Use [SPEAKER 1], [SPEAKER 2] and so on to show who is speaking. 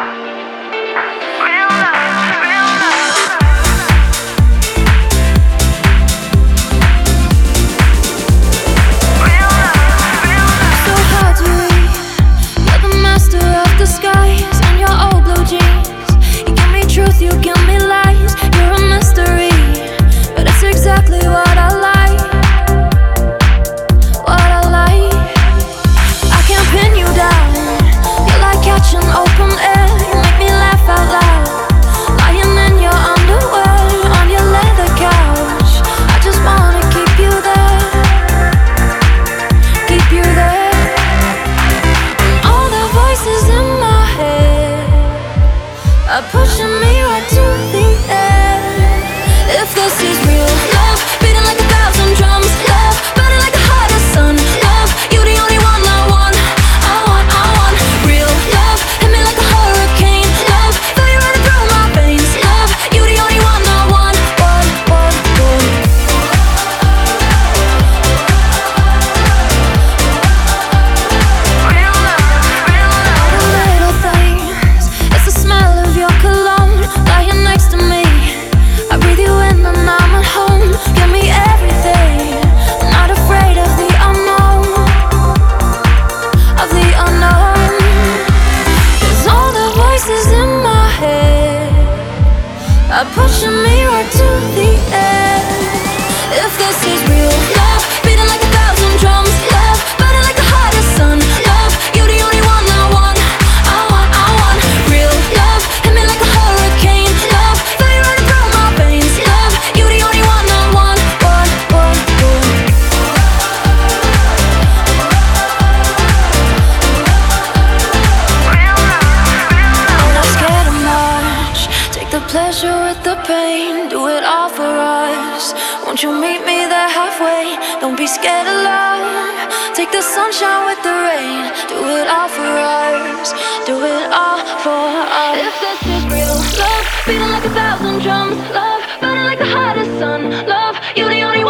[SPEAKER 1] Pushing me right to the end. If this is real love, beating like 1,000 drums, love, burning like the hottest sun, love, you the only one I want, I want, I want. Real love, hit me like a hurricane, love, feel you running through my veins, love, you the only one I want, one. Real love, all the little things, it's the smell of your cologne, lying next to me. I breathe you in and I'm at home. Give me everything. I'm not afraid of the unknown, of the unknown. 'Cause all the voices in my head are pushing me right to the end. If this is real love, beating like 1,000 drums, love, burning like the hottest sun, love, you the only one I want, I want, I want. Real love, hit me like a hurricane, love, feel you running through my veins, love, you the only one I want, one. I'm not scared of much. Take the pleasure with the pain, do it all for us. Won't you meet me there halfway? Don't be scared of love. Take the sunshine with the rain, do it all for us, do it all for us. If this is real love, beating like 1,000 drums, love, burning like the hottest sun, love, you the only